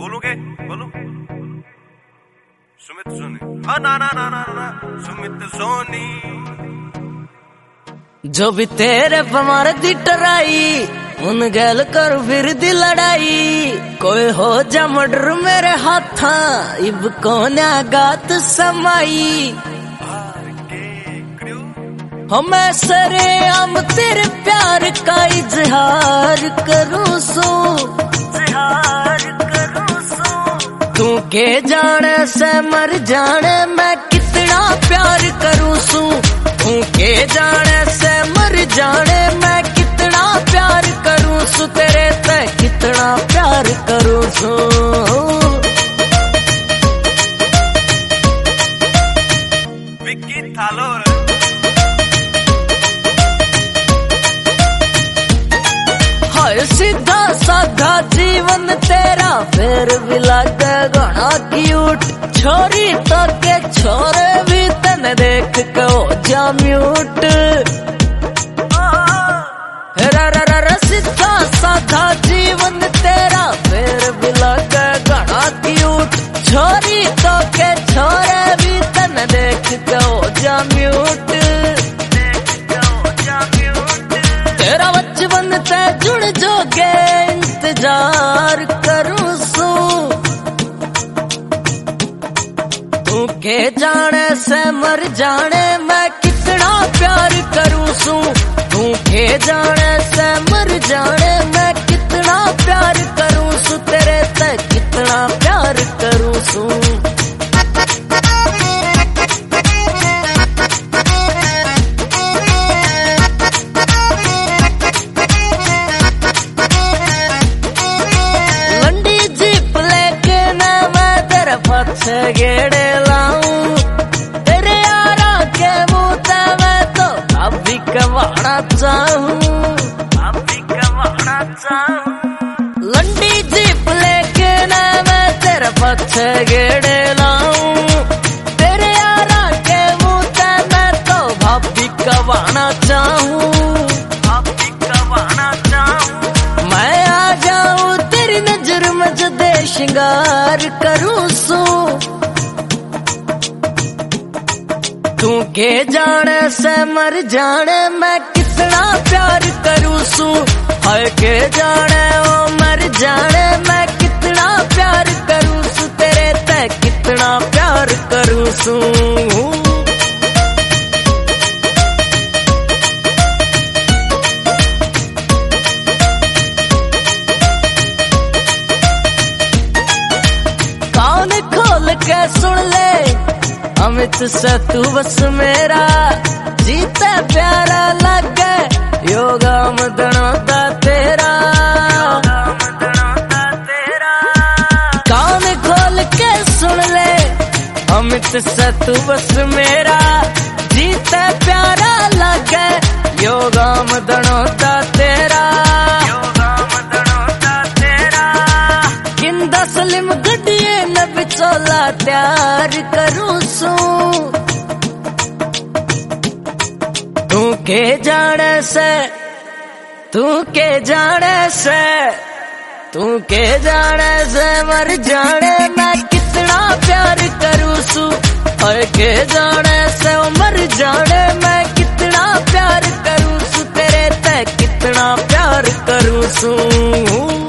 बोलू के बोलू सुमित सोनी ना ना ना ना ना सुमित सोनी जो भी तेरे पमार दी टराई उन गैल कर फिर दी लड़ाई कोई हो जा मर्डर मेरे हाथा इब कोन्या गात समाई हम सरे हम तेरे प्यार का इजहार करूं सो तू के जाने से मर जाने मैं कितना प्यार करूं सू तू के जाने से मर जाने मैं कितना प्यार करूं सू तेरे ते कितना प्यार करूं सू विक्की थालोर सीधा साधा जीवन तेरा फिर भी लगे घना क्यूट छोरी तो के छोरे भी तने देख के हो जा म्यूट सीधा साधा जीवन तेरा फिर भी लगे घना क्यूट छोरी तो के छोरे भी तने देख के हो जा म्यूट तेरा बचपन ते जुड़ जोगे इंतजार करूं सू तू के जाने से मर जाने मैं कितना प्यार करूं सू तू के जाने से मर जाने मैं कितना प्यार करूं सू तेरे ते कितना प्यार करूं सू गेड़े लाऊं तेरे यारा के मुंह ते मैं तो अभी कमाना चाहूं लंडी जीप लेके ना मैं तेरे पीछे गेड़े लाऊं तेरे यारा के मुंह ते मैं तो भाभी कमाना चाहूं मैं आ जाऊं तेरी नजर में जो दे श्रृंगार करूं सू तू के जाने से मर जाने मैं कितना प्यार करूं सू हाय के जाने ओ मर जाने मैं कितना प्यार करूं सू तेरे ते कितना प्यार करूं सू कान खोल के सुन ले अमित से तू बस मेरा जीते प्यारा लगे योगा मदनों दा तेरा कान खोल के सुन ले अमित से तू बस मेरा जीते प्यारा लगे योगा मदनों दा तेरा किंदा सलीम गड्डिए न बिचोला प्यार करूं सू तू के जाने से मर जाने मैं कितना प्यार करूं सू और के जाने से मर जाने मैं कितना प्यार करूं सू तेरे ते कितना प्यार करूं सू